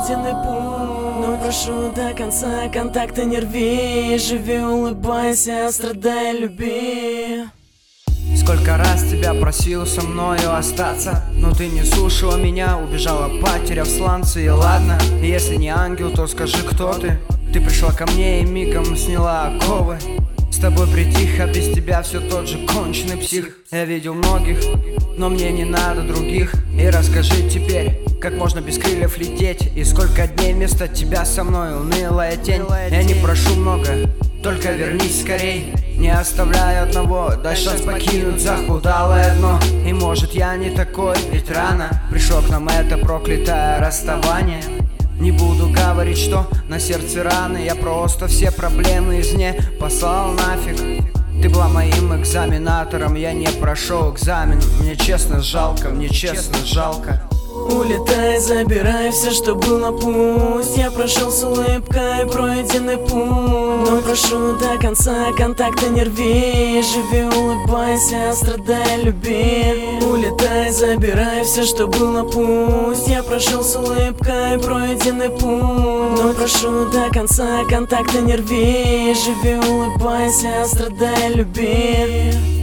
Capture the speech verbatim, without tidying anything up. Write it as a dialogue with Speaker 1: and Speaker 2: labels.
Speaker 1: пройденный путь. Но прошу до конца, контакта не рви. Живи, улыбайся, страдай, люби.
Speaker 2: Сколько раз тебя просил со мною остаться, но ты не слушала меня, убежала, потеряв сланцы. И ладно, если не ангел, то скажи, кто ты. Ты пришла ко мне и мигом сняла оковы. С тобой притих, а без тебя все тот же конченый псих. Я видел многих, но мне не надо других. И расскажи теперь, как можно без крыльев лететь. И сколько дней вместо тебя со мной унылая тень. Я не прошу много, только вернись скорей. Не оставляй одного, дай шанс покинуть захудалое дно. И может я не такой, ведь рано пришло к нам это проклятое расставание. Не буду говорить, что на сердце раны. Я просто все проблемы из не послал нафиг. Ты была моим экзаменатором, я не прошел экзамен. Мне честно жалко, мне честно жалко.
Speaker 1: Улетай, забирай все, что было, пусть. Я прошел с улыбкой пройденный путь. Но прошу до конца, контакта не рви. Живи, улыбайся, страдай, люби. Улетай, забирай все, что было, пусть. Я прошел с улыбкой пройденный путь. Но прошу до конца, контакта не рви. Живи, улыбайся, страдай, люби.